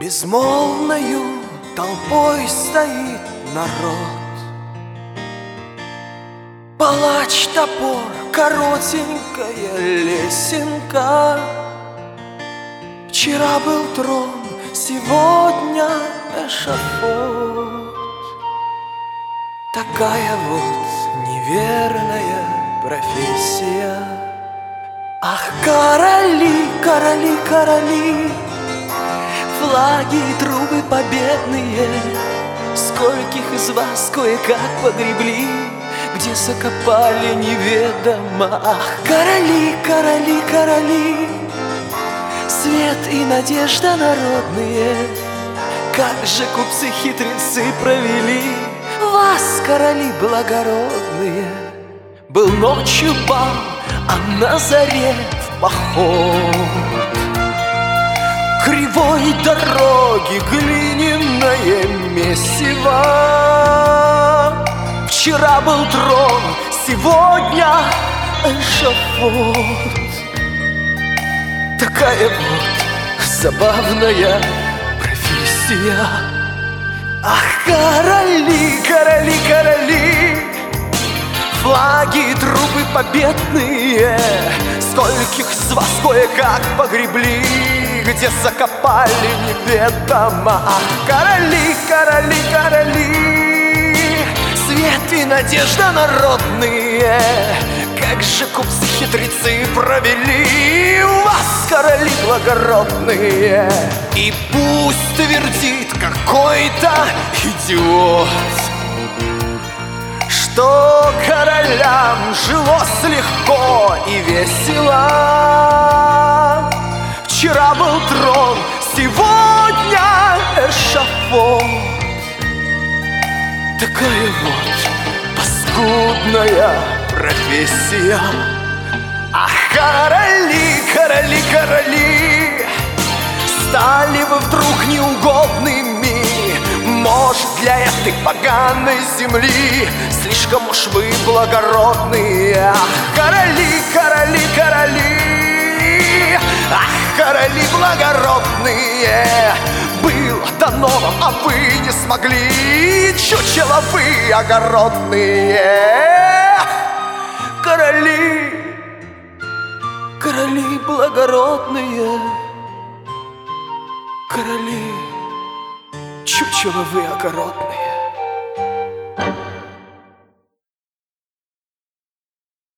Безмолвною толпой стоит народ. Палач, топор, коротенькая лесенка. Вчера был трон, сегодня эшафот. Такая вот неверная профессия. Ах, короли, короли, короли, флаги и трубы победные, скольких из вас кое-как погребли, где закопали неведомо. Ах, короли, короли, короли, свет и надежда народные, как же купцы-хитрецы провели вас, короли благородные. Был ночью бал, а на заре в поход. Кривой дороги глиняное месиво. Вчера был трон, сегодня эшафот. Такая вот забавная профессия. Ах, короли, короли, короли, флаги и трубы победные, скольких из вас кое-как погребли, где закопали неведомо. Ах, короли, короли, короли, свет и надежда народные, как же купцы-хитрецы провели вас, короли благородные. И пусть твердит какой-то идиот, что королям жилось легко и весело. Вчера был трон, сегодня эшафот. Такая вот паскудная профессия. Ах, короли, короли, короли, стали вы вдруг неугодными? Может, для этой поганой земли слишком уж вы благородные. Ах, короли, короли, короли, ах, короли благородные, было дано вам, а вы не смогли, чучело вы огородные. Короли, короли благородные, короли, чучело вы огородные.